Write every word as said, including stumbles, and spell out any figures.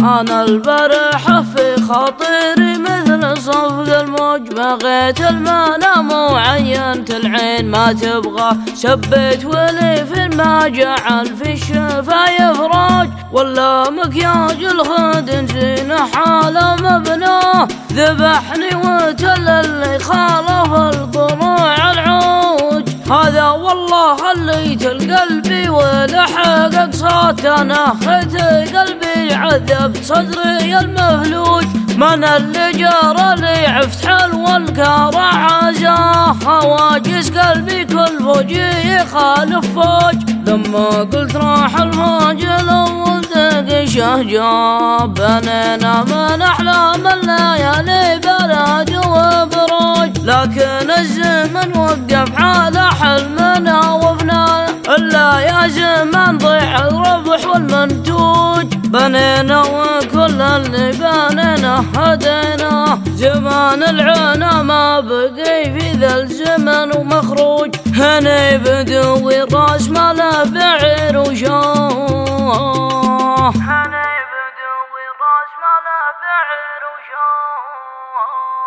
أنا البارحة في خاطري مثل صفق الموج، بغيت المنام وعينت العين ما تبغى، شبيت وليف ما جعل في الشفا يفرج، ولا مكياج الخد زينة حاله مبناه، ذبحني وتل اللي خالف الضلوع العوج. هذا والله خليت القلبي ولحق صوت انا خيت قلبي عذب صدري المفلوج، من اللي جرى لي عفت حلو الكار عزاه، هواجس قلبي كل فوجي يخالف فوج، لما قلت راح الفوج الاول دق شهجاب، بنينا من احلام الليالي بلد وبروج، لكن الزمن وقف حال حلمنا وفنا، الا يا زمان ضيع الربح والمنتوج، بنينا وكل اللي بنينا هدينا، زمان العنا ما بقي في ذا الزمن ومخروج، هني بدوي راس ماله بعير وشاه، هني بدوي راس ماله بعير وشاه.